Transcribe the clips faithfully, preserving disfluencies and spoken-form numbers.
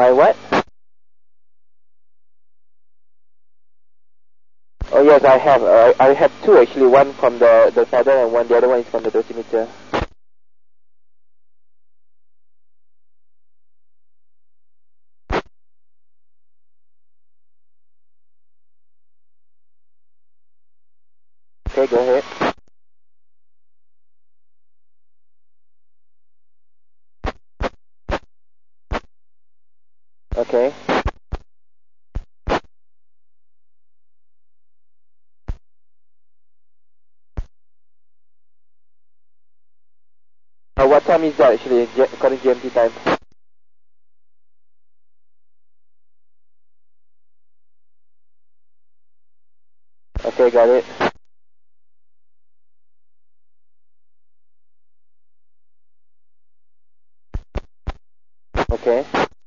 My what? Oh yes, I have. Uh, I have two actually. One from the the saddle and one the other one is from the dosimeter. Okay, go ahead. Okay. Uh, what time is that actually, G according to G M T time? Okay, got it. Okay.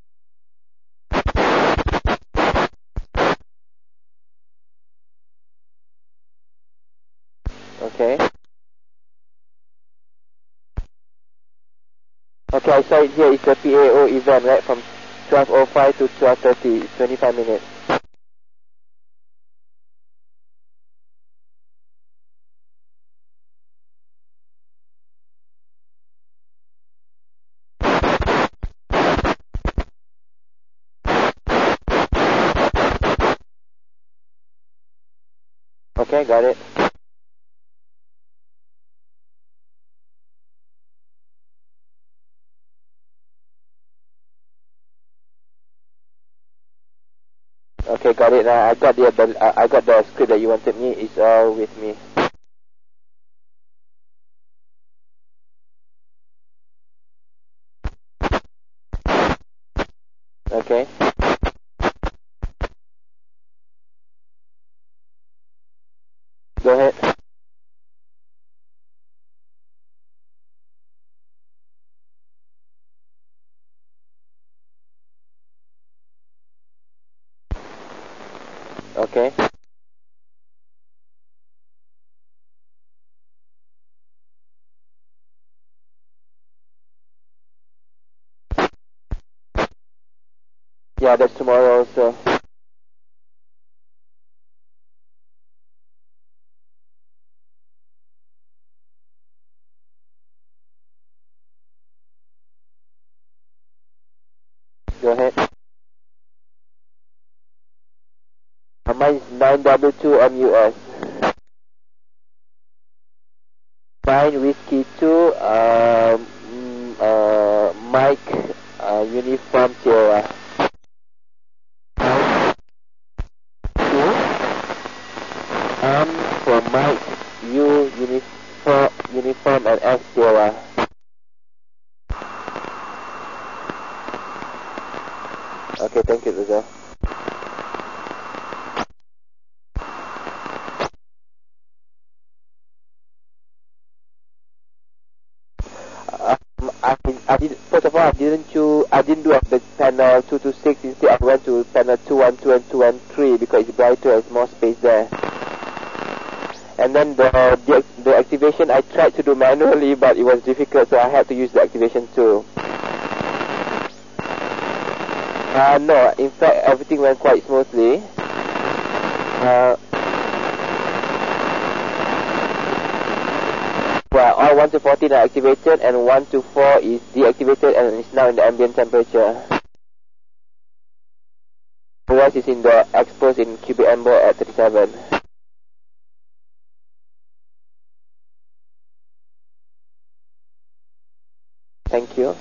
Okay. Okay, I saw it here. It's a P A O event, right? From twelve oh five to twelve thirty. It's twenty-five minutes. Okay, got it. Okay, got it. Uh, I got the, the uh, I got the script that you wanted me. It's all with me. Okay. Go ahead. Okay. Yeah, that's tomorrow also. Go ahead. Uh, mine is nine W two M U S. Nine Whiskey two, um, mm, uh, Mike, uh, Uniform Sierra. Two, M for Mike, U, Uniform, Uniform and S Sierra. Okay, thank you, Rizal. Um, I, I did, first of all, I didn't choose, I didn't do the panel two two six, instead I went to panel two one two and two one three because it's brighter, there's more space there. And then the, the the activation I tried to do manually, but it was difficult, so I had to use the activation tool. Uh, no, in fact, everything went quite smoothly. Uh, well, all one to fourteen are activated, and one to four is deactivated, and it's now in the ambient temperature. The rest is in the exposed in cubic amber at thirty-seven. Thank you.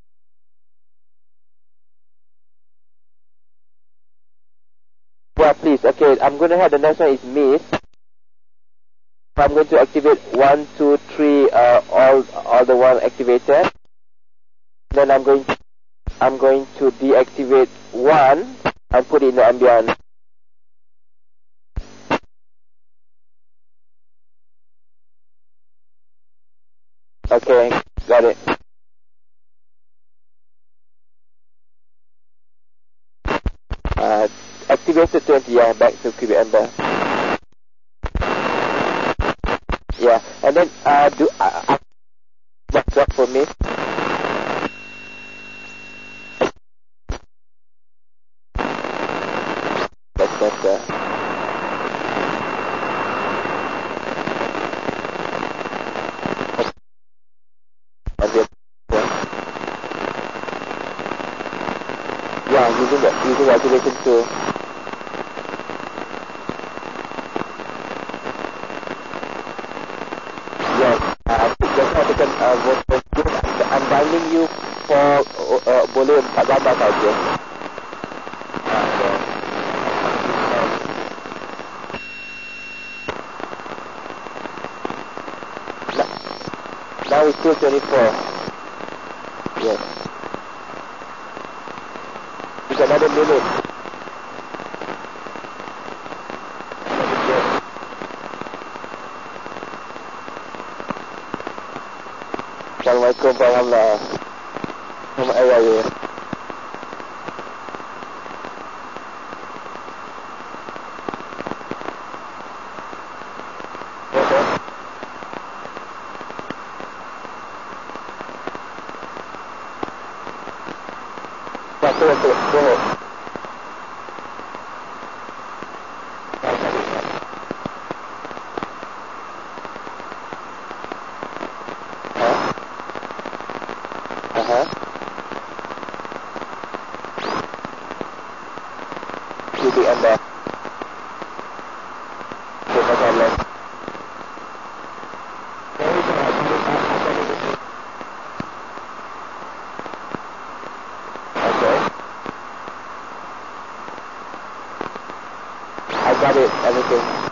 Yeah, please. Okay, I'm going to have the next one is miss. I'm going to activate one, two, three, uh, all, all the one activated. Then I'm going, to, I'm going to deactivate one and put it in the ambient. Okay, got it. Uh, activated twenty, yeah, back to cubic amber. Yeah, and then uh, do uh, uh, what's up for me? better. Yeah, using the using the activation tool. Yes, uh, just now tekan uh, vote. I'm binding you for uh, boleh empat gambar saja. Now it's still twenty-four. Yes. It's another minute. Assalamualaikum warahmatullahi wabarakatuh. Satu, satu, dua. Uh-huh. Jadi anda kita jalan. Okay. I got it, everything.